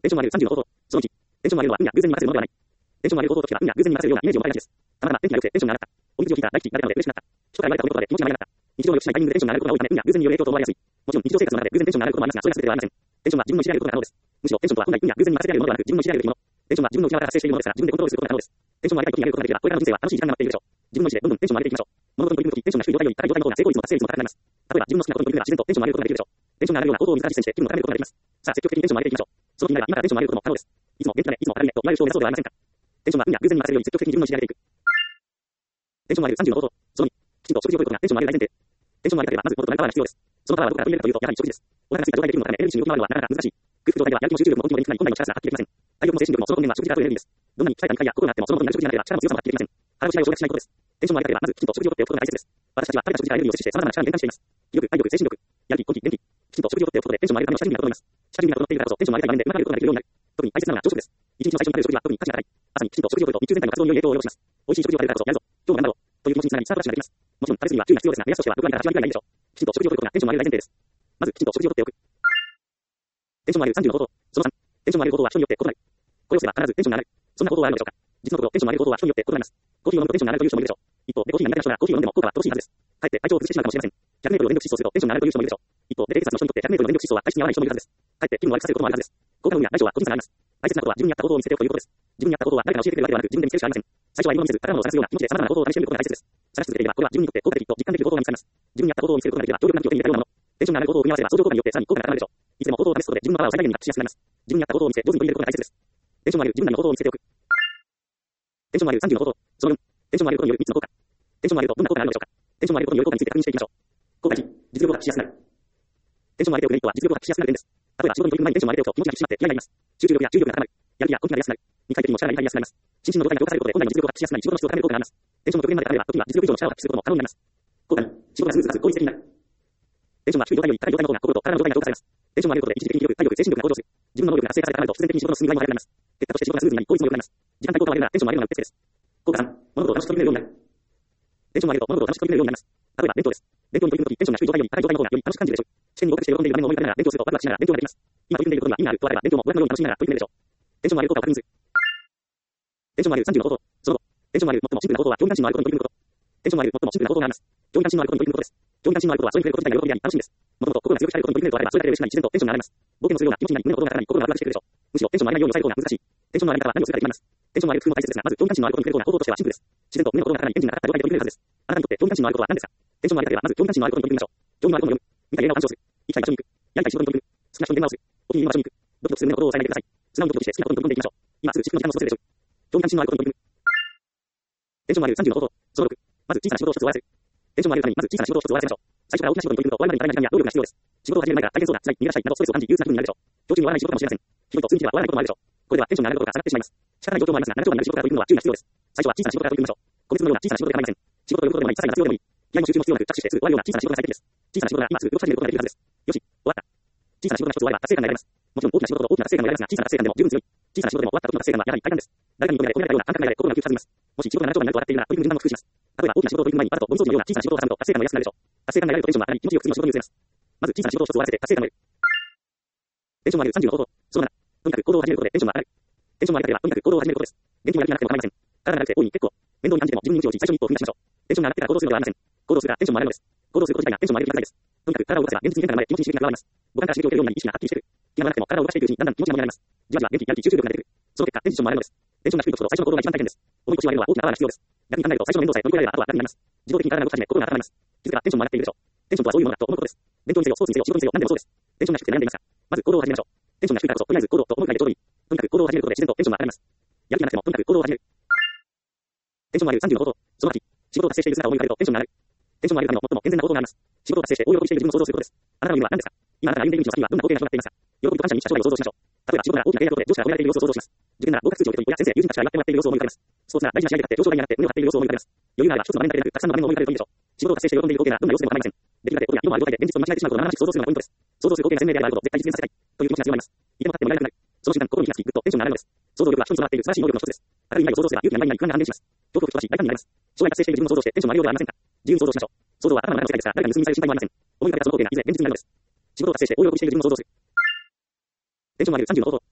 テンションのある30の方法。その1、テンションのあるのは運や偶然に任せるものではない。テンションのある方法としては運や偶然に任せるようなイメージを持たれがちです。たまたま天気が良くてテンションが上がった。お水を引いたら大吉になれたので嬉しくなった。人から言われたことで気持ちが上がった。日常の良くしないタイミングでテンションが上がることが多いため運や偶然による影響と思われやすい。もちろん日常生活の中で偶然テンションが上がることもありますが、それが全てではありません。テンションは自分の意思であることが可能です。むしろテンションとは本来運や偶然に任せられるものではなく自分の意思であるべきもの。テンションは自分の内側から発生しているものですから自分でコントロールすることが可能です。テンションを上げたいことに上げることができればこれからの人生は楽しい時間が待っているでしょう。自分の意思でどんどんテンションを上げていきましょう。物事に取り組むときテンションが低い状態より高い状態の方が成功率も達成率も高くなります。例えば自分の好きなことに取り組めば自然とテンションを上げることができるでしょう。テンションが上がるような行動を自ら実践して気分を高めることができます。さあ積極的にテンションを上げていきましょう。その気になれば今からテンションを上げることも可能です。いつも元気だね、いつも明るいねと言われる人を目指そうではありませんか。テンションは運や偶然に任せるより積極的に自分の意思で上げていく。テンションを上げる30の方法。その2、きちんと食事をとることがテンションを上げる大前提。テンションを上げたければまず元となるパワーが必要です。そのパワーはどこから取り入れるかというとやはり食事です。お腹が空いた状態で気分の高めエネルギーに動き回るのはなかなか難しい。空腹状態ではやる気も集中力も動きもできない本来の力すら発揮できません。体力も精神力もその根源は食事だというエネルギーです。どんなに鍛えた肉体や心があってもその元になる食事がなければ力も強さも発揮できません。腹の違いを省略しないことです。テンションを上げたければまずきちんと食事をとっておくことが大切です。私たちは食べた食事からエネルギーを摂取して様々な力に変換しています。気力、体力、精神力、やる気、根気、元気。きちんと食事をとっておくことでテンションを上げるための下準備が整います。下準備が整っているからこそテンションを上げたい場面でうまくやることができるようになる。特に大切なのが朝食です。一日の最初に食べる食事は特に価値が高い。朝にきちんと食事をとると日中全体の活動に良い影響を及ぼします。美味しい食事を食べるからこそやるぞ。今日も頑張ろう。という気持ちにつながりスタートダッシュができます。もちろん食べ過ぎには注意が必要ですが、目安としては6割から8割くらいがいいでしょう。きちんと食事をとることがテンションを上げる大前提です。まずきちんと食事をとっておく。テンションを上げる30の方法。その3、テンションを上げる方法は人によって異なる。これをすれば必ずテンションが上がる。そんな方法はあるのでしょうか。実のところテンションを上げる方法は人によって異なります。コーヒーを飲むとテンションが上がるという人もいるでしょう。一方でコーヒーが苦手な人がコーヒーを飲んでも効果は乏しいはずです。かえって体調を崩してしまうかもしれません。100メートルを連続疾走するとテンションが上がるという人もいるでしょう。一方で低血圧の人にとって100メートルの連続疾走は体質に合わない人もいるはずです。かえって気分を悪くさせることもあるはずです。効果運や大小は個人差があります。大切なことは自分に合った行動を見せておくということです。自分に合った行動は誰かが教えてくれるわけではなく自分で見つけるしかありません。最初は今見せず宝物を探すような気持ちで様々な行動を試してみることが大切です。探し続けていればこれは自分にとって効果的と実感できる行動が見つかります。自分に合った行動を見せることができれば強力な気を手に入れたようなもの。テンションが上がる行動を組み合わせれば相乗効果によってさらに効果が高まるでしょう。いつでも行動を試すことで自分のパワーを最大限に発揮しやすくなります。自分に合った行動を見せ上手に取り入れることが大切です。テンションが上がる自分なりの行動を見せておく。テンションが上がる30の行動。その4、テンションが上がることによる3つの効果。テンションが上がるとどんな効果があるのでしょうか。テンションが上がることによる効果について確認していきましょう。効果1、実力を発揮しやすくなる。テンションを上げておくメリットは実力を発揮しやすくなる点です。例えば仕事に取り組む前にテンションを上げておくと気持ちが引き締まって気合が入ります。集中力や注意力が高まる。やる気や根気が出やすくなる。肉体的にも力が入りやすくなります。心身の状態が強化されることで本来の実力を発揮しやすくなり仕事の質を高める効果があります。テンションの極限まで高めれば時には実力以上の力を発揮することも可能になります。効果2、仕事がスムーズかつ効率的になる。テンションは低い状態より高い状態の方が心と体の状態が強化されます。テンションを上げることで一時的に気力、体力、精神力が向上する。自分の能力が活性化されたと必然的に仕事の進み具合も早くなります。結果として仕事がスムーズになり効率も良くなります。時間帯効果を上げるならテンションを上げるのがうってつけです。効果3、物事を楽しく取り組めるようになる。テンションを上げると物事を楽しく取り組めるようになります。例えば勉強です。勉強に取り組むときテンションが低い状態より高い状態の方がより楽しく感じるでしょう。試験に合格して喜んでいる場面を思い浮かべながら勉強するとワクワクしながら勉強ができます。今取り組んでいることには意味があるとあれば勉強も娯楽のように楽しみながら取り組めるでしょう。テンションを上げる効果を確認する。テンションを上げる30の方法。その後、テンションを上げる最もシンプルな方法は競技関心のあることに取り組むこと。テンションを上げる最もシンプルな方法があります。競技関心のあることに取り組むことです。競技関心のあることはそれに触れること自体が喜びであり楽しみです。もともと心が強く鍛えることに取り組めるとあればそれだけで嬉しくなり自然とテンションが上がります。冒険をするような気持ちになり胸の鼓動が高まり心がワクワクしてくるでしょう。むしろテンションを上げないように抑える方が難しい。テンションの上げ方は何をするかで決まります。テンションを上げる工夫も大切ですがまず競技関心のあることに触れる方が行動としてはシンプルです。自然と胸の鼓動が高まりエンジンがかかった状態で取り組めるはずです。あなたにとって競技関心のあることは何ですか。テンションを上げたければまず競技関心のあることに取り組みましょう。競技のあることを読む。見たい映画を鑑賞する。行きたい場所に行く。やりたい仕事に取り組む。好きな人に電話をする。お気に入りの場所に行く。ドキドキする胸の鼓動を抑えないでください。素直にドキドキして好きなことに取り組んでいきましょう。今すぐ至福の時間を過ごせるでしょう。競技関心のあることに取り組む。テンションを上げる30の方法。その6、まず小さな仕事を一つ終わらせる。テンションを上げるためにまず小さな仕事を一つ終わらせましょう。最初から大きな仕事に取り組むと終わるまでに大変な時間や労力が必要です。仕事を始める前から大変そうだ、辛い、苦手したいなどストレスを感じ憂鬱な気分になるでしょう。今日中に終わらない仕事かもしれません。ひどいと次には終わらないこともあるでしょう。これではテンションが上がることが下がってしまいます。仕方ない状況もありますが、長丁場になる仕事から取り組むのは注意が必要です。最初は小さな仕事から取り組みましょう。個別のような小さな仕事で構いません。仕事を呼ぶことでもいい、些細な雑用でもいい。気合も集中も必要なく、着手してすぐ終わるような小さな仕事が最適です。小さな仕事が今すぐ動き始めることができるはずです。よし、終わった。小さな仕事が一つ終われば達成感が得られます。もちろん大きな仕事と大きな達成感も得られますが、小さな達成感でも十分強い。小さな仕事でも終わった時の達成感はやはり大胆です。誰かに認められ、褒められたような感覚が得られ、心が急発します。もし仕事が長丁場になると分かっているなら、取り組む時間も工夫します。例えば大きな仕事を取り組む前にバタとゴミ掃除のような小さな仕事を挟むと達成感も安くなるでしょう。達成感が得られるとテンションは上がり、気持ちよく次の仕事に移れます。まず小さな仕事を一つ終わらせて達成感を得る。テンションを上げる30の方法。その7、とにかく行動を始めることでテンションが上がる。テンションを上げたければとにかく行動を始めることです。元気もやる気がなくても構いません。体がなくて大いに結構。面倒に感じても自分に無知をし最初に一歩を踏み出しましょう。テンションが上がってから行動するのではありません。行動するからテンションも上がるのです。行動すること自体がテンションを上げる高いです。とにかく体を動かせば現実に変化が生まれ気持ちに刺激が加わります。五感から刺激を受けるようになり意識がはっきりしてくる。気が長くても体を動かしていくうちにだんだん気持ちが盛り上がります。じわじわ元気、やる気、集中力が出てくる。その結果テンションも上がるのです。テンションが低いところ最初の行動が一番大変です。重い腰を上げるのは大きなパワーが必要です。逆に考えると最初の面倒さえ乗り越えられればあとは楽になります。自動的に体が動き始め心が温まります。気づけばテンションも上がっているでしょう。テンションとはそういうものだと思うことです。勉強にせよ、スポーツにせよ、仕事にせよ、何でもそうです。テンションが低くて悩んでいますが、まず行動を始めましょう。テンションが低いからこそとりあえず行動と思うくらいでちょうどいい。とにかく行動を始めることで自然とテンションが上がります。やる気がなくてもとにかく行動を始める。テンションが上げる30の方法。その8、仕事を達成している姿を思い浮かべるとテンションが上がる。テンションが上げるための最も健全な行動があります。仕事を達成して大喜びしている自分を想像することです。あなたの夢は何ですか。今あなたが歩んでいる道の先にはどんな光景が広がっていますか。喜びと感謝に満ちた将来を想像しましょう。例えば仕事なら大きな契約で上司から褒められている様子を想像します。受験なら合格数値を受け取り親、先生、友人たちから祝ってもらっている様子を思い浮かべます。スポーツなら大事な試合で勝って表彰台に上がって胸を張っている様子を思い浮かべます。余裕があれば一つの場面だけでなくたくさんの場面を思い浮かべるといいでしょう。仕事を達成して喜んでいる光景がどんな様子でも構いません。できるだけ大きな色もある状態で現実と間違えてしまうことを生々しく想像するのがポイントです。想像する光景が鮮明であればあるほど絶対実現させたいという気持ちが強まります。いても立ってもいられなくなる。その瞬間心に火がつきぐっとテンションが上がるのです。想像力は人に備わっている素晴らしい能力の一つです。明るい未来を想像すれば勇気が何々不安が半減します。恐怖を吹き飛ばし大胆になります。将来達成している自分を想像してテンションを上げようではありませんか。自由に想像しましょう。想像は頭の中の世界ですから誰かに盗みされる心配もありません。思い浮かべたその光景がいずれ現実になるのです。仕事を達成して大喜びしている自分を想像する。テンションを上げる30の方法。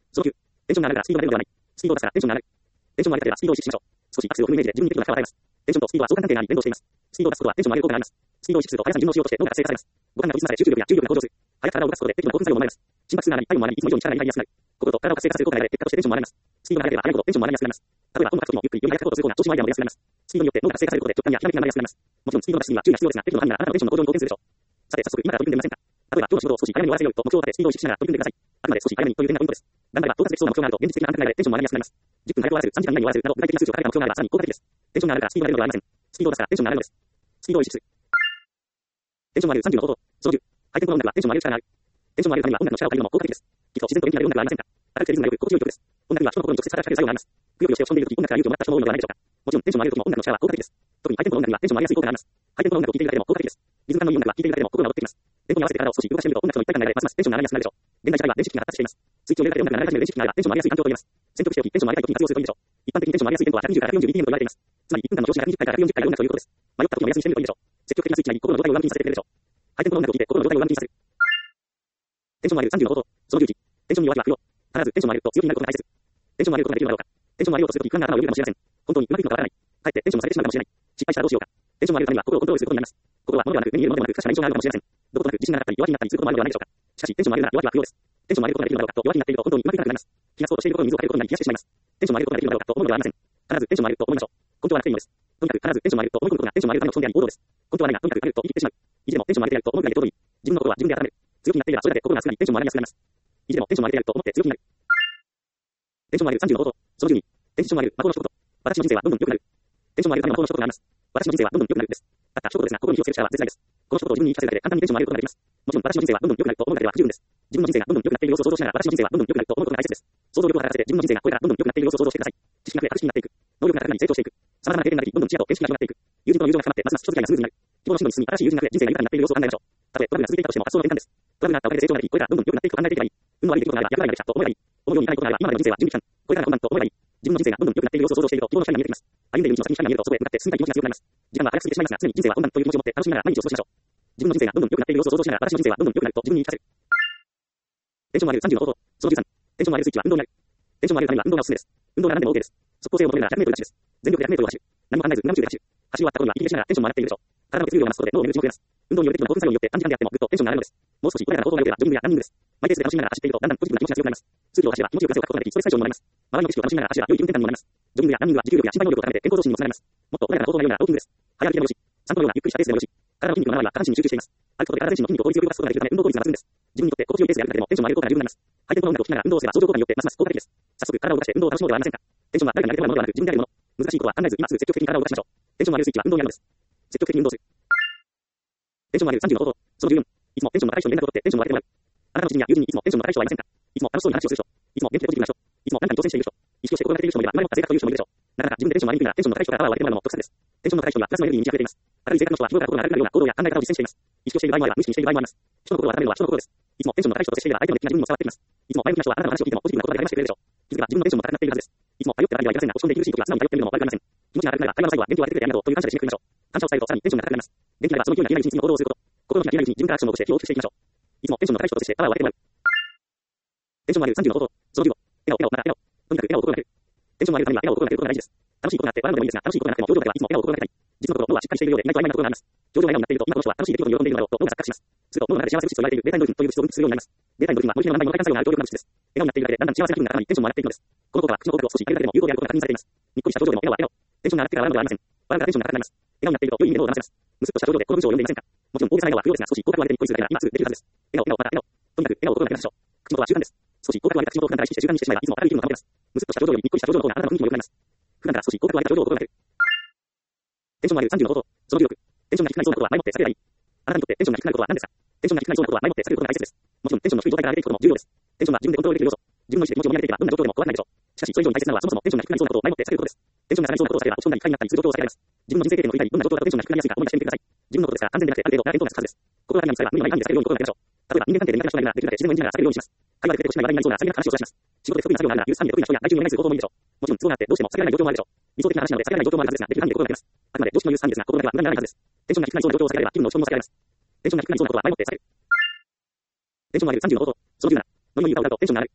その9、テンションが上がるからスピードが出るのではない。スピードを出すからテンションが上がる。テンションが上がってからスピードを意識しましょう。少しアクセルを踏むイメージで自分にできるのが現れます。テンションとスピードは相関関係があり連動しています。スピードを出すことはテンションを上げる効果があります。スピードを意識すると速さに順応しようとして脳が活性化されます。五感が研ぎ澄まされ集中力や注意力が向上する。速く体を動かすことで適度な興奮作用も生まれます。心拍数が上がり、体温も上がり、いつも以上に力が入りやすくなる。心と体を活性化する効果が得られ、結果としてテンションも上がります。スピードが上がれば速いほどテンションも上がりやすくなります。例えば本を書くときもゆっくりより速く書こうとする方が調子もアイデアも出やすくなります。スピードによって脳が活性化されることで直感やひらめきが生まれやすくなります。もちろんスピードの出しには注意が必要ですが、適度な範囲ならあなたのテンションの向上に貢献するでしょう。さて早速今から取り組んでみませんか。例えば今日の仕事を少し早めに終わらせようと目標を立てスピードを意識しながら取り組んでください。あくまで少し早めにという点がポイントです。頑張れば到達できそうな目標があると現実的な感覚が得られテンションも上がりやすくなります。10分早く終わらせる、3時間以内に終わらせるなど具体的な数値を掲げた目標があればさらに効果的です。テンションが上がるからスピードが出るのではありません。スピードを出すからテンションが上がるのです。スピードを意識する。テンションが上がる30の方法。その10、ハイテンポの音楽はテンションが上げる力がある。テンションが上げるためには音楽の力を借りるのも効果的です。きっと自然と元気が出る音楽はありませんか。明るくてリズムが良く心地よい曲です。音楽には人の心に直接働きかける作用があります。くよくよして落ち込んでいるとき音楽から勇気をもらった人も多いのではないでしょうか。もちろんテンションを上げるときも音楽の力は効果的です。特にハイテンポの音楽にはテンションが上げやすい効果があります。ハイテンポの音楽を聴いているだけでも効果的です。リズム感のいい音楽は聴いているだけでも心が躍ってきます。テンポに合わせて体を少し動かしてみると音楽の一体感が得られますますテンションが上がりやすくなるでしょう。現代社会は電子機器が発達しています。スイッチを入れるだけで音楽が流れ始める電子機器があればテンションも上がりやすい環境と言えます。選曲しておきテンションも上がりたいときに活用するといいでしょう。一般的にテンションも上がりやすいテンポは120から 140bpm と言われています。つまり1分間の調子が120回から140回で音楽ということです。迷ったときも目安にしてみるといいでしょう。積極的なスイッチに心の状態を上向きにさせてくれるでしょう。ハイテンポの音楽を聴いて心の状態を上向きにさせる。テンションも上げる30の方法。その11、テンションに弱気は不要。必ずテンションを上げると強気になることが大切。テンションを上げることができるのだろうか。テンションを上げようとするとき不安が頭をよぎるかもしれません。本当にうまくいくのかわからない。かえってテンションを下げてしまうかもしれない。失敗したらどうしようか。テンションを上げるためには心をコントロールすることになります。心は物ではなく目に見えるものではなく確かな印象があるかもしれません。どことなく自信がなかったり弱気になったりすることもあるのではないでしょうか。しかしテンションを上げるなら弱気は不要です。テンションを上げることができるのだろうかと弱気になっていると本当にうまくいかなくなります。気がつこうとしていることに水をかけることになり冷やしてしまいます。テンションを上げることができるのだろうかと思うのではありません。必ずテンションを上げると思いましょう。根拠はなくていいのです。とにかく必ずテンションを上げると思い込むことがテンションを上げるための基本であり王道です。根拠はないがとにかく上げると言い切ってしまう。意地でもテンションを上げてやると思うくらいでちょうどいい。自分の心は自分で温める。強気になっていればそれだけ心がすぐにテンションも上がりやすくなります。意地でもテンションを上げてやると思って強気になる。テンションを上げる30の方法。その12、テンションを上げる魔法の一言。私の人生はどんどん良くなる。テンションを上げるための魔法の一言があります。私の人生はどんどん良くなるです。たった一言ですが心に火をつける力は絶大です。この一言を自分に言い聞かせるだけで簡単にテンションを上げることができます。もちろん私の人生はどんどん良くなると思うだけでは不十分です。自分の人生がどんどん良くなっている様子を想像しながら私の人生はどんどん良くなると思うことが大切です。想像力を働かせて自分の人生がこれからどんどん良くなっている様子を想像してください。知識が増え確信になっていく。能力が高くなり成長していく。様々な経験ができ、どんどん知恵と見識が広がっていく。友人との友情が深まってますます人付き合いがスムーズになる。希望の進路に進み新しい友人が増え人生が豊かになっている様子を考えましょう。たとえトラブルが続いていたとしても発想の転換です。トラブルがあったおかげで成長ができ、これからどんどん良くなっていくと考えていけばいい。運の悪い出来事があれば役割ができたと思えばいい。思うようにいかないことがあれば今までの人生は準備期間。これからが本番と思えばいい。自分の人生がどんどん良くなっている様子を想像していると希望の光が見えてきます。歩んでいる道の先に光が見えるとそこへ向かって進みたい気持ちが強くなります。時間は早く過ぎてしまいますが常に人生は本番という気持ちを持って楽しみながら毎日を過ごしましょう。自分の人生がどんどん良くなっている様子を想像しながら私の人生はどんどん良くなると自分に言い聞かせる。テンションを上げる30の方法。その13、テンションを上げるスイッチは運動になる。テンションを上げるためには運動がおすすめです。運動が何でも OK です。速攻性を求めるなら 100m ダッシュです。全力で 100m を走る。何も考えず無我夢中で走る。走り終わった後には息切れしながらテンションも上がっているでしょう。体の血流量が増すことで脳のエネルギーも増えます。運動による適度な興奮作用によって短時間であってもぐっとテンションが上がるのです。もう少し穏やかな行動が良ければジョギングやランニングです。マイペースで楽しみながら走っているとだんだんポジティブな気持ちが強くなります。通常走れば気持ちよく汗をかくことができストレス解消にもなります。周りの景色を楽しみながら走れば良い気分転換にもなります。ジョギングやランニングは持久力や身体能力を高めて健康増進にもつながります。もっと穏やかな行動が良いならウォーキングです。早歩きでもよし、散歩のようなゆっくりしたペースでもよし。体の筋肉の7割は下半身に集中しています。歩くことで体全身の筋肉を効率よく動かすことができるため運動効率が抜群です。自分にとって心地よいペースで歩くだけでもテンションを上げることが十分になります。ハイテンポの音楽を聴きながら運動をすれば相乗効果によってますます効果的です。早速体を動かして運動を楽しもうではありませんか。テンションは誰かにあげてもらうものではなく自分であげるもの。難しいことは考えず今すぐ積極的に体を動かしましょう。テンションを上げるスイッチは運動にあるのです。積極的に運動する。テンションを上げる30の方法。その14、いつもテンションの高い人に連絡を取ってテンションを上げてもらう。あなたの知人や友人にいつもテンションの高い人はいませんか。いつも楽しそうに話をする人、いつも元気でポジティブな人、いつも何かに挑戦している人、意識をして心がけている人もいれば、生まれ持った性格という人もいるでしょう。なかなか自分でテンションを上げにくいならテンションの高い人からパワーを上げてもらうのも得策です。テンションの高い人にはプラスのエネルギーに満ち溢れています。明るい性格の人は日頃から心が明るくなるような行動や考え方を実践しています。意識をしている場合もあれば無意識にしている場合もあります。人の心を温めるのは人の心です。いつもテンションの高い人と接していれば相手の熱気が自分にも伝わってきます。いつも前向きな人はあなたの話を聞いてもポジティブな言葉で励ましてくれるでしょう。気づけば自分のテンションも高くなっているはずです。いつも頼ってばかりではいけませんが、落ち込んで苦しい時は素直に頼ってみるのも悪くありません。気持ちが上がるなら会話の最後は元気を与えてくれてありがとうという感謝で締めくくりましょう。感謝を伝えるとさらにテンションが高くなります。元気ならばその勢いが消えないうちに次の行動をすること。心の火が消えないうちに自分からアクションを起こして気を大きくしていきましょう。いつもテンションの高い人と接してパワーを与えてもらう。テンションを上げる30の方法。その15、笑顔、また笑顔。とにかく笑顔を心がける。テンションを上げるためには笑顔を心がけることが大事です。楽しいことがあって笑うのでもいいですが、楽しいことがなくても表情だけはいつも笑顔を心がけたい。実のところ脳はしっかりしているようで意外と曖昧なところがあります。表情が笑顔になっていると今この人は楽しい出来事に喜んでいるのだろうと脳が錯覚します。すると脳の中で幸せ物質と言われているベータエンドルフィンという物質を分泌するようになります。ベータエンドルフィンはノイズの何倍もの快感作用がある強力な物質です。笑顔になっているだけでだんだん幸せな気分が頭にテンションも上がっていくのです。この効果は口の音楽を少し上げるだけでも有効であることが確認されています。にっこりした表情でも笑顔は笑顔。テンションが上がってから笑うのではありません。笑うからテンションが高くなります。笑顔になっていると良い意味で脳を騙せます。むすっとした表情でこの文章を読んでいませんか。もちろん大げさな笑顔は不要ですが少し口角を上げてにっこりするだけなら今すぐできるはずです。笑顔、笑顔、また笑顔。とにかく笑顔を心がけましょう。口元は習慣です。少し口角を上げた口元を普段から意識して習慣にしてしまえばいつも明るい気分を保てます。むすっとした表情よりにっこりした表情の方があなたの雰囲気も良くなります。普段から少し口角を上げた表情を心がける。テンションを上げる30の方法。その16、テンションが低くなりそうなことは前もって避ければいい。あなたにとってテンションが低くなることは何ですか。テンションが低くなりそうなことは前もって避けることが大切です。もちろんテンションの低い状態から上げていくことも重要です。テンションが自分でコントロールできる要素。自分の意思で気持ちを盛り上げていけばどんな状況でも怖くないでしょう。しかしそれ以上に大切なのはそもそもテンションが低くなりそうなことを前もって避けることです。テンションが下がりそうなことを避ければ落ち込んだり不快になったりする状況を避けられます。自分の人生経験を振り返りどんな状況だとテンションが低くなりやすいか思い出してみてください。自分のことですから安全でなくてある程度な転倒がつくはずです。心が何に使えば無理のない範囲で避けるように心がけましょう。例えば人間関係で苦手な人がいるならできるだけ自然を演じながら避けるようにします。会話でペテコしない話題になりそうなさりげなく話を出します。仕事で得意な作業があるなら許す範囲で得意な人や外注にお願いする方法もいいでしょう。もちろん都合があってどうしても避けられない状況もあるでしょう。理想的な話なので避けられない状況もあるはずですができる範囲で心がけます。あくまで常識の許す範囲ですが心だけは無駄にならないはずです。テンションが低くなりそうな状況を避けられば気分の落ち込みも避けられます。テンションが低くなりそうなことは前もって避ける。テンションを上げる30の方法。その17、飲みのいい歌を歌うとテンションが上がる。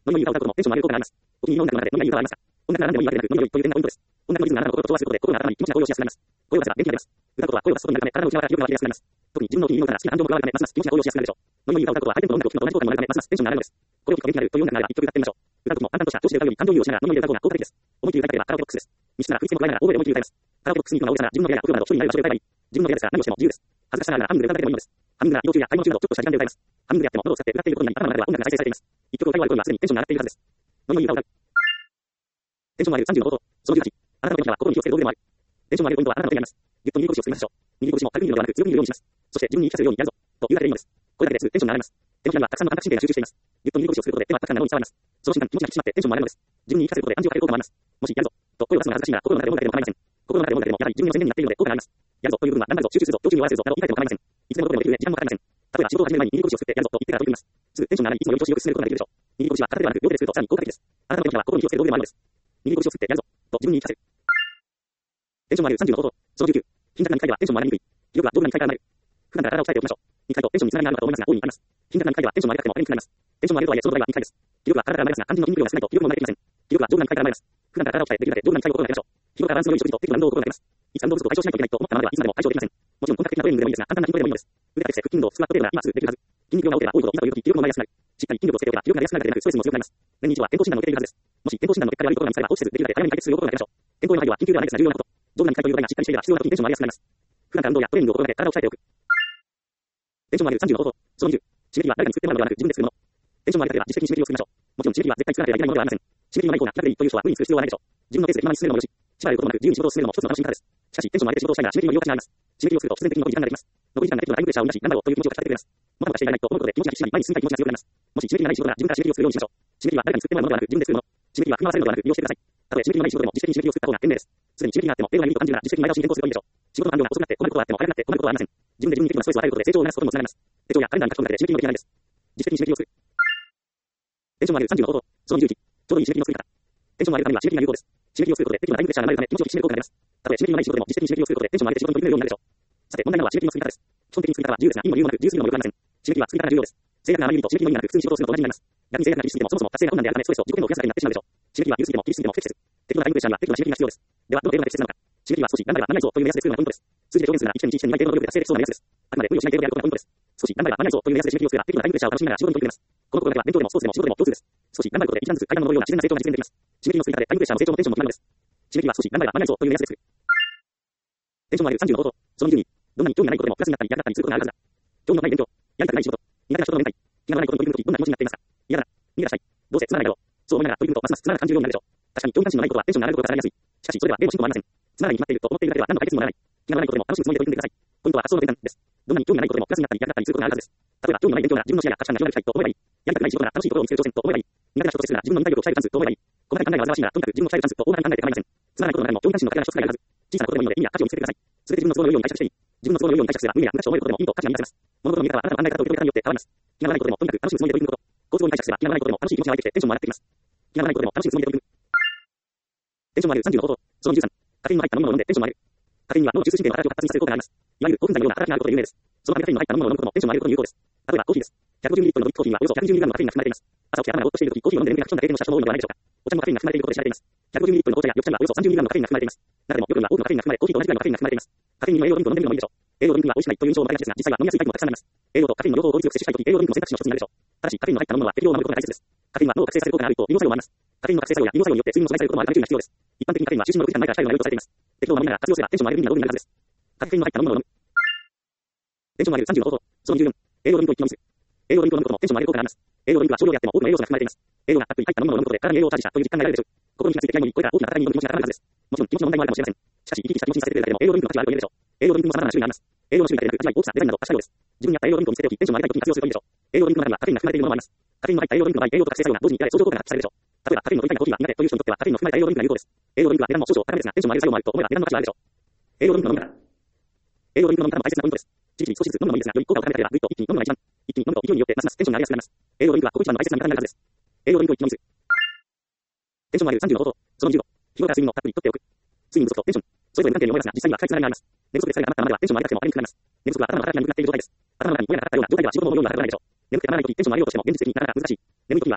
ノリノリが歌うこともテンションの上げる効果があります。お気に入りの音楽の中でノリがいい歌はありますか？音楽が何でもいいわけでなく、ノリが良いという点がポイントです。音楽のリズムがあなたの心と調和することで、心が温まり、気持ちが高揚しやすくなります。声を出せば元気が出ます。歌うことは声を出すことになるため、体の内側から記憶が湧きやすくなります。特に自分のお気に入りの歌が好きな感情も加わるため、ますます気持ちが高揚しやすくなるでしょう。ノリノリが歌うことは相手の音楽を聴くのと同じ効果もあるため、ますますテンションが上がるのです。これを聞くと元気になるという音楽があれば一曲歌ってみましょう。歌うときも淡々とした調子で歌うより感情移入をしながらノリノリで歌う方が効果的です。思い切り歌いたければカラオケボックスです。密室なら振り付けも加えながら大声で思い切り歌います。カラオケボックスに行くのが大げさな自分の部屋やお風呂など一人になる場所で歌えばいい。自分の部屋ですから何をしても自由です。恥ずかしさながらハミングで歌うだけでもいいのです。ハミングなら移動中や買い物中などちょっとした時間で歌います。ハミングでやっても喉を使って歌っていることになり、頭の中では音楽が再生されています。一曲を歌い終わる頃にはすでにテンションが上がっているはずです。ノリノリ歌う。テンションの上げる30の方法。その18。あなたの手には心に気をつける道具でもある。テンションの上げるポイントはあなたの手にあります。ぎゅっと握り拳を作りましょう。握り拳も軽く握るのではなく強く握るようにします。そして自分に言い聞かせるようにやるぞ。というだけでいいのです。これだけですぐテンションが上がります。手のひらにはたくさんの感覚神経が集中しています。ぎゅっと握り拳をすることで手はたくさんな脳に伝わります。その瞬間気持ちが引き締まってテンションも上がるのです。自分に言い聞かせることで暗示をかける効果もあります。もしやるぞと声を出すのが恥ずかしいなら心の中で音楽でも構いません。心の中で音楽でもやはり自分の宣言になっているので効果があります。やるぞという部分は頑張るぞ、集中するぞ、上中に終わらせるぞなど言い換えても構いません。いつでもどこでもできる上時間もかかりません。例えば仕事を始める前に握り拳を作ってやるぞと言ってから取り組みます。すぐテンションが上がり、いつもより調子よく進めることができるでしょう。握り拳は片手ではなく両手でするとさらに効果的です。あなたの手には心に気をつける道具でもあるのです。握り拳を作ってやるぞと自分に言い聞かせる。テンションの上げる30の方法。その19。貧弱な2回ではテンションも上がりにくい。気力は道具な2回からなる。普段から体を鍛えておきましょう。2回とテンションにつながりがあるかと思いますが、大いにあります。貧弱な2回ではテンションも上げたくても変になります。テンションも上げるとはいえ、その場合は2回です。気力は体から前ですが、肝心の筋肉量が少ないと気力も生まれてきません。気力は上部な2回から前です。普段から体を鍛えてできるだけ上部な2回を心がけましょう。日頃からバランスの良い食事と適度な運動を心がけます。いつか運動不足を解消しないといけないと思ったままではいつまでも解消できません。もちろん本格的なトレーニングでもいいですが、簡単な筋トレでもいいのです。腕立て伏せ、腹筋運動、スクワット程度なら今すぐできるはず。筋肉量が多ければ多いほどいいという時、気力も生まれやすくなる。しっかり筋力をつけておけば気力が出やすくなるだけでなく、ストレスも強くなります。年に一度は健康診断を受けているはずです。もし健康診断の結果が悪いことが見つかれば放置せずできるだけ早めに解決するよう心がけましょう。健康への配慮は緊急ではないですが重要なこと。上部な2回という度合いがしっかりしていれば必要な時にテンションも上げやすくなります。普段から運動やトレーニングを心がけ体を鍛えておく。テンションを上げる30の方法。その20。刺激は誰かに作ってもらうのではなく自分で作るもの。テンションを上げたければ自主的に刺激を作りましょう。もちろん刺激は絶対作らなければいけないものではありません。刺激のないような気楽でいいという人は無理に作る必要はないでしょう。自分のペースで暇に進めるのもよし、縛られることもなく自由に仕事を進めるのも一つの楽しみ方です。しかしテンションを上げて仕事をしたいなら締め切りの要求があります。締め切りをすると必然的に残り時間ができます。残り時間ができるのはタイムプレッシャーを生み出し、頑張ろうという気持ちをかき立ててくれます。もたもたしていられないと思うことで気持ちが引き締まり、前に進みたい気持ちが強くなります。もし締め切りがない仕事なら自分から締め切りを作るようにしましょう。締め切りは誰かに作ってもらうものではなく自分で作るもの。締め切りは振り回されるのではなく利用してください。たとえ締め切りのない仕事でも自主的に締め切りを作った方が賢明です。すでに締め切りがあっても、例外にいいと感じるなら自主的に前倒しに変更するといいでしょう。仕事の難度が遅くなって困ることはあっても早くなって困ることはありません。自分で自分に適度なストレスを与えることで成長を促すことにもつながります。手帳やカレンダーに書き込むだけで締め切りの気がないです。自主的に締め切りを作る。テンションを上げる30の方法。その21。ちょうどいい締め切りの作り方。テンションを上げるためには締め切りが有効です。締め切りを作ることで適度なタイムプレッシャーが生まれるため気持ちを引き締める効果があります。たとえ締め切りのない仕事でも自主的に締め切りをすることでテンションを上げて仕事に取り組めるようになるでしょう。さて問題なのは締め切りの作り方です。基本的に作り方は自由ですが、いいも理由もなく自由すぎるのもよくありません。締め切りは作り方が重要です。制約があまりにと締め切りの意味なく普通に仕事をするのと同じになります。逆に制約が厳しすぎてもそもそも達成が困難であるためストレスを自己に増やすだけになってしまうでしょう。締め切りは緩すぎても厳しすぎても不適切。適度なタイムプレッシャーには適度な締め切りが必要です。ではどの程度まで適切なのか。締め切りは少し頑張れば間に合いぞという目安で作るのがポイントです。数字で表現するなら1日1日2回程度の力で達成できそうな目安です。あくまで無理をしない程度でやることがポイントです。少し頑張れば間に合いぞという目安で締め切りをすれば適度なタイムプレッシャーを楽しみながら仕事に取り組めます。この心がけは勉強でもスポーツでも仕事でも共通です。少し頑張ることで一段ずつ階段を登るような自然な成長が実現できます。締め切りの作り方でタイムプレッシャーも成長もテンションも決まるのです。締め切りは少し頑張れば間に合いぞという目安で作る。テンションを上げる30の方法。その22。どんなに興味がないことでもプラスになったり嫌だったりすることがあるはずだ。興味のない勉強、やりたくない仕事、苦手な人の面会、気が乗らないことに取り組むときどんな気持ちになっていますか。嫌だな、逃げ出したい、どうせつまらないだろう、そう思いながら取り組むとますますつまらなく感じるようになるでしょう。確かに興味関心のないことはテンションが上がることが下がりやすい。しかしそれでは例の進歩もありません。つまらないに決まっていると思っているだけでは何の解決にもならない。気が乗らないことでも楽しむつもりで取り組んでください。ポイントは発想の転換です。どんなに興味がないことでもプラスになったり嫌だったりすることがあるはずです。例えば興味のない勉強なら自分の視野や価値観が広がりたいと思えばいい。やりたくない仕事なら楽しいことを見つける挑戦と思えばいい。苦手な人と接するなら自分の忍耐力を鍛えるチャンスと思えばいい。細かい考えが煩わしいならとにかく自分の鍛えるチャンスと大幅に考えて構いません。つまらないことの中でも興味関心の高い一つがあるはず。小さなことでもいいので意味や価値を見つけてください。すべて自分の都合の良いように解釈していい。自分の都合の良いように解釈すれば無理や無駄と思えることでもいいと価値が満たせます。物事の見方はあなたの考え方と受け止め方によって変わります。気が乗らないことでもとにかく楽しむつもりで取り組むこと。好都合に解釈すれば気が乗らないことでも楽しい気持ちが湧いてきてテンションも上がってきます。気が乗らないことでも楽しむつもりで取り組む。テンションを上げる30の方法。その13。カフェインの入った飲み物を飲んでテンションを上げる。カフェインは脳の中枢神経の働きを活発にさせる効果があります。いわゆる興奮剤のような働きがあることで有名です。そのためカフェインの入った飲み物を飲むこともテンションを上げることに有効です。例えばコーヒーです。150ミリリットルのドリップコーヒーにはおよそ 120mg のカフェインが含まれています。朝起きて頭がぼーっとしているとき、コーヒーを飲んで眠気が吹き飛んだ経験をした人も多いのではないでしょうか。お茶もカフェインが含まれていることで知られています。150ミリリットルの紅茶や緑茶にはおよそ 30mg のカフェインが含まれています。中でも緑には多くのカフェインが含まれ、コーヒーと同じくらいのカフェインが含まれています。カフェインにも栄養ドリンクを飲んでみるのもいいでしょう。栄養ドリンクは美味しくないという印象を持たれがちですが、実際は飲みやすいタイプもたくさんあります。栄養とカフェインの両方を効率よく摂取したいとき、栄養ドリンクの選択肢の一つになるでしょう。ただし、カフェインの入った飲み物は適量を守ることが大切です。カフェインは脳を覚醒させる効果があると利用作用もあります。カフェインの覚醒作用や利用作用によって睡眠も阻害されることもあるため注意が必要です。一般的にカフェインは就寝の6時間前から控えるのが良いとされています。適量を守りながら活用すればテンションを上げる意味が道具になるはずです。カフェインの入った飲み物を飲む。テンションを上げる30の方法。その24。栄養ドリンクを一気飲みする。栄養ドリンクを飲むこともテンションを上げる効果があります。栄養ドリンクは少量であっても多くの栄養素が含まれています。栄養がたっぷり入った飲み物を飲むことで体に栄養をチャージしたという実感が得られるでしょう。心に気がついて気合いにこれから大きな戦いに挑む気持ちが高まるはずです。もちろん気持ちの問題もあるかもしれません。しかし生き生きした気持ちにさせてくれるだけでも栄養ドリンクの価値があると言えるでしょう。栄養ドリンクも様々な種類があります。栄養の種類だけでなく味わい、大きさ、デザインなど多種多様です。自分に合った栄養ドリンクを見つけておきテンションを上げたい時に活用するといいでしょう。栄養ドリンクの中にはカフェインが含まれているものもあります。カフェインの入った栄養ドリンクの場合、栄養と覚醒作用が同時に得られ相乗効果が発揮されるでしょう。例えばカフェインの取りたいコーヒーが苦手という人にとってはカフェインの含まれた栄養ドリンクが有効です。栄養ドリンクは値段も少々高めですがテンションを上げる作用もあると思えば値段の価値があるでしょう。栄養ドリンクの飲み方。栄養ドリンクの飲み方も大切なポイントです。じりじり少しずつ飲むのもいいですが、より効果を高めたければぐっと一気に飲むのが一番。一気に飲むと勢いによってますますテンションが上がりやすくなります。栄養ドリンクはここ一番の大切な味方になるはずです。栄養ドリンクを一気に飲みする。テンションを上げる30の方法。その15。日頃から睡眠をたっぷりとっておく。睡眠不足とテンション。それぞれ無関係に思いますが、実際には深いつながりがあります。寝不足で疲れが溜まったままではテンションを上げなくても悪いになります。寝不足は頭の働きが鈍くなっている状態です。頭の中に親がかかったような状態では仕事の思うようには働かないでしょう。眠くてならないときテンションを上げようとしても現実的になかなか難しい。眠いときは眠い。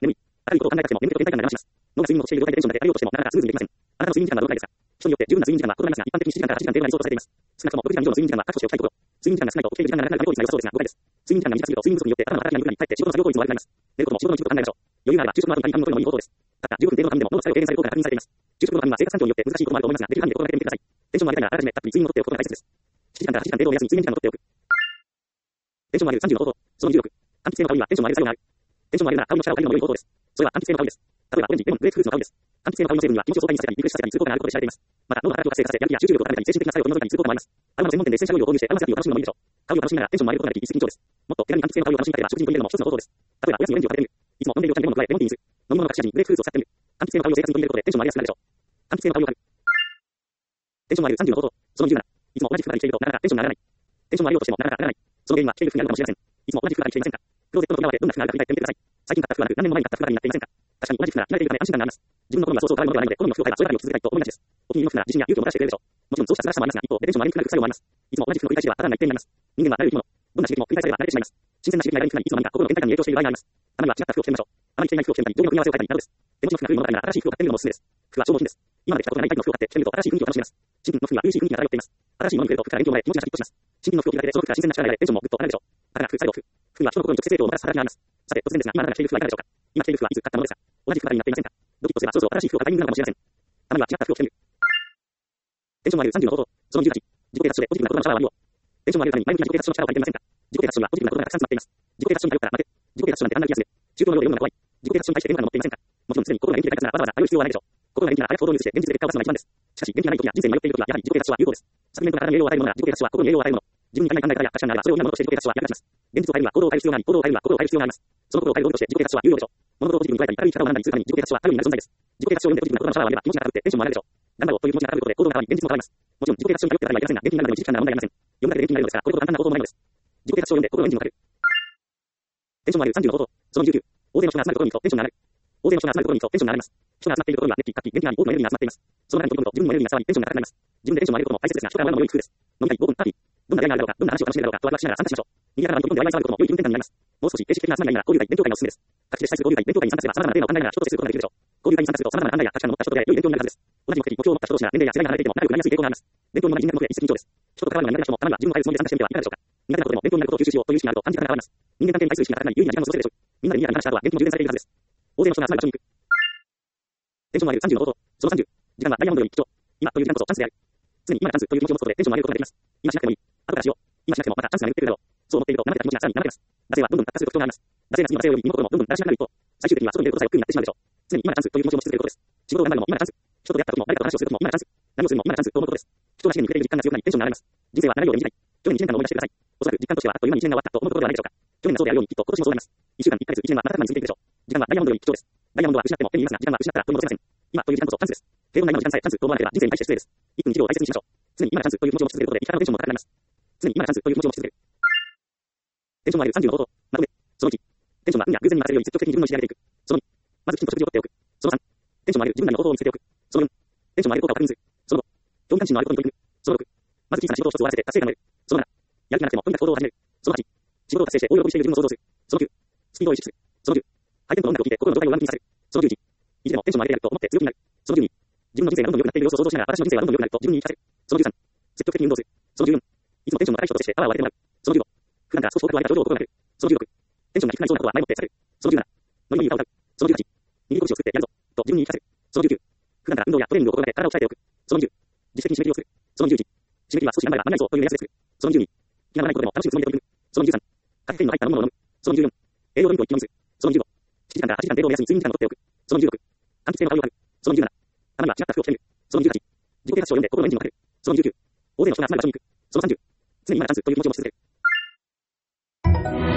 明るいことを考えたくても眠気と倦怠感が我慢します。脳が睡眠をしている状態でテンションが上がりようとしてもなかなかスムーズにいけません。あなたの睡眠時間はどのくらいですか？人によって十分な睡眠時間は異なりますが、一般的に7時間から8時間程度が理想とされています。少なくとも6時間以上の睡眠時間は確保しておきたいところ。睡眠時間が少ないと起きている時間が長くなるため効率が良さそうですが、誤解です。睡眠時間が短すぎると睡眠不足によって頭の働きが鈍くなり、かえって仕事の作業効率も悪くなります。寝ることも仕事の一部と考えましょう。余裕があれば昼食の後に体幹を取るのもいい方法です。ただ、十分程度のためでも脳の疲れを軽減される効果が確認されています。昼食のためには生活環境によって難しいこともあると思いますが、できる範囲で心がけてみてください。テンションを上げたいならあらかじめたっぷり睡眠をとっておくことが大切です。7時間から8時間程度を目安に睡眠時間をとっておく。テンションを上げる30の方法。その26。柑橘系の香りにはテンションを上げる作用がある。テンションを上げるなら香りの力を借りるのも良い方法です。それは柑橘系の香りです。例えばオレンジ、レモン、グレープフルーツの香りです。柑橘系の香りの成分には気持ちを爽快にさせたり、リフレッシュさせたりする効果があることで知られています。また、脳の働きを活性化させ、やる気や集中力を高めたり、精神的な作用を取り除いたりする効果もあります。アロマの専門店でエッセンシャルオイルを購入して、アロマセラピーを楽しむのもいいでしょう。香りを楽しみながらテンションを上げることができ、一石二鳥です。もっと手軽に柑橘系の香りを楽しみたければ、食事に取り入れるのも一つの方法です。例えば、おやつにオレンジをかけてみる。いつも飲んでいるお茶にレモンを加え、レモンティーにする。飲み物の隠し味にグレープフルーツを使ってみる。柑橘系の香りを生活に取り入れることでテンションを上げやすくなるでしょう。柑橘系の香りを嗅ぐ。テンションを上げる30の方法。その27。いつも同じ服が着ているとなかなかテンションが上がらない。テンションを上げようとしてもなかなか上がらない。その原因は着ている服にあるかもしれません。いつも同じ服が着ていませんか？クローゼットの扉を開けてどんな服があるか振り返ってみてください。最近買った服はなく、何年も前に買った服がになっていませんか？確かに同じ服なら着慣れているため安心感があります。自分の好みはそうそう変わるものではないので、好みの服を買えばそれだけを続けたいと思いがちです。お気に入りの服なら自信や勇気を持たせてくれるでしょう。もちろんそうした素晴らしさもありますが、一方でテンションを上げにくくなる副作用もあります。いつも同じ服の繰り返しではただな一点になります。人間は慣れる生き物。どんな刺激も繰り返せれば慣れてしまいます。新鮮な刺激が意外に苦なり、いつの間にか心の倦怠感に影響している場合があります。たまには違った服を着てみましょう。あまり着ていない服を着てみたり、上下の組み合わせを変えたりなどです。手持ちの服が古いものだけなら新しい服を買ってみるのもおすすめです。服は消耗品です。今まで着たことがないタイプの服を買って着てみると新しい雰囲気を楽しめます。新品の服には優しい雰囲気が漂っています。新しいものに触れると服から元気をもらえ気持ちがシャキッとします。新品の服を着るだけでその服から新鮮な力が得られテンションもぐっと上がるでしょう。だから服最後服には人の心に直接影響をもたらす働きがあります。さて、突然ですが、今あなたが着ている服はいかがでしょうか？今着ている服はいつ買ったものですか？同じ服になっていませんか？ドキッとすればそろそろ新しい服を買いに行くのかもしれません。たまには違った服を着てみる。テンションを上げる30の方法。その18。自己啓発書でポジティブな言葉のシャワーを浴びよう。テンションを上げるために前向きな自己啓発書の力を借りていませんか？自己啓発書にはポジティブな言葉がたくさん詰まっています。自己啓発書に頼ったら負け。自己啓発書なんてあんな気がする。中東のようで読むのが怖い。自己啓発書に対して変化が持っていませんか？もちろん常に心が元気で書いたならわざわざ迷う必要はないでしょう。心が元気なら早く行動に移して現実で結果を出すのが一番です。しかし元気がない時や人生に迷っている時はやはり自己啓発書は有効です。サプリメントが体に栄養を与えるものなら自己啓発書は心に栄養を与えるもの。自分に足りない考え方や価値観があればそれを今のものとして自己啓発書は役立ちます。現実を変えるには行動を変える必要があり、行動を変えるには心を変える必要があります。その心を変える動機として自己啓発書は有用でしょう。物事をポジティブに捉えたり明るい生き方を学んだりするために自己啓発書は頼りになる存在です。自己啓発書を読んでポジティブな言葉のシャワーを浴びれば気持ちが高ぶってテンションも上がるでしょう。頑張ろうという気持ちが高ぶることで行動が変わり現実も変わります。もちろん自己啓発書に頼ってからにはいけませんが、元気になるのに1時間なら問題ありません。読むだけで元気になるのですから、これほど簡単な方法もないのです。自己啓発書を読んで心のエンジンをかける。テンションを上げる30の方法。その19。大勢の人が集まるところに行くとテンションが上がる。大勢の人が集まるところに行くとテンションが上がります。人が集まっているところには熱気、活気、元気があり、多くのエネルギーが集まっています。その中に飛び込むと自分にもエネルギーが伝わり、テンションが高くなります。自分でテンションを上げることも大切ですが、人からもらうのも良い工夫です。飲みたい、5分、パーティー。どんな出会いがあるだろうか、どんな話を楽しめるだろうかとワクワクしながら参加しましょう。賑やかな場に飛び込んでワイワイ騒ぐことも良い気分転換になります。もう少し形式的な集まりなら交流会、勉強会がおすすめです。各地で主催する交流会、勉強会に参加すれば様々なテーマを考えながら人と接することができるでしょう。交流会に参加すると様々な考えや価値観の持った人と出会い、良い勉強になるはずです。同じ目的、目標を持った人同士なら年齢や世代が離れていても仲良くなりやすい傾向があります。勉強に同じ人脈の増え一石二鳥です。人と関わるのが苦手な人もたまには自分を変えるつもりで参加してみてはいかがでしょうか。苦手なことでも勉強になることを吸収しようという意識があると感じ方が変わります。人間関係に対する意識が高くなり、有意義な時間を過ごせるでしょう。みんなで賑やかに話した後は元気も充電されているはずです。大勢の人が集まる場所に行く。テンションを上げる30の方法。その30。時間はダイヤモンドより貴重。今という時間こそチャンスである。常に今がチャンスという気持ちを持つことでテンションを上げることができます。今しなくてもいい。後からしよう。今しなくてもまたチャンスが巡ってくるだろう。そう思っていると生れた気持ちがさらに生れてます。惰性はどんどん達化する特徴があります。惰性が次の惰性を呼び、身も心もどんどんだらしなくなる一方、最終的には外に出ることさえ億劫になってしまうでしょう。常に今がチャンスという気持ちを持ち続けることです。仕事を頑張るのも今がチャンス。人と出会った時も誰かと話をする時も今がチャンス。何をするのも今がチャンスと思うことです。人が試験に触れている実感が強くなりテンションが上がります。人生は長いように短い。去年1年間の思い出してください。おそらく実感としてはあっという間に1年が終わったと思うことではないでしょうか。去年がそうであるようにきっと今年もそうなります。1週間、1ヶ月、1年は瞬く間に過ぎていくでしょう。時間はダイヤモンドより貴重です。ダイヤモンドは失っても手に入れますが、時間は失ったら取り戻せません。今という時間こそチャンスです。平凡な今の時間さえチャンスと思わなければ人生に対して失礼です。1分1秒を大切にしましょう。常に今がチャンスという気持ちを持ち続けることで生き方のテンションも高くなります。常に今がチャンスという気持ちを持ち続ける。テンションを上げる30の方法。まとめ。その1。テンションは運や偶然に任せるより積極的に自分の意思で上げていく。その2。まずきちんと食事をとっておく。その3。テンションを上げる自分なりの方法を見つけておく。その4。テンションを上げる効果を確認する。その5。興味関心のあることに取り組む。その6。まず小さな仕事を一つ終わらせて達成感を得る。その7。やる気がなくてもとにかく行動を始める。その8。仕事を達成して大喜びしている自分を想像する。その9。スピードを意識する。その10。相手の音楽を聴いて心の状態を上向きにさせる。その11。意地でもテンションを上げてやると思って強気になる。その12。自分の人生がどんどん良くなっている様子を想像しながら私の人生はどんどん良くなると自分に言い聞かせる。その13。積極的に運動する。その14。いつもテンションの高い人としてパワーを上げてもらう。その15。普段から少し多く上げた症状を心がける。その16。テンションが低くなりそうなことは前もって避ける。その17。ノリのいい顔を歌う。その18。握り拳を作ってやるぞ。と自分に言い聞かせる。その19。普段から運動やトレーニングを心がけ体を鍛えておく。その20。自主的に締め切りを作る。その21。締め切りは少し頑張れば間に合いそうという目安で作る。その22。気が乗らないことでも楽しむつもりで取り組む。その23。カフェインの入った飲み物を飲む。その24。栄養ドリンクを一気飲みする。その25。7時間から8時間程度を目安に睡眠時間を取っておく。その26。柑橘系の香りを嗅ぐ。その27。たまには違った服を着てみる。その28。自己啓発書を読んで心のエンジンをかける。その29。大勢の人が集まる場所に行く。その30。常に今がチャンスという気持ちを持ち続ける。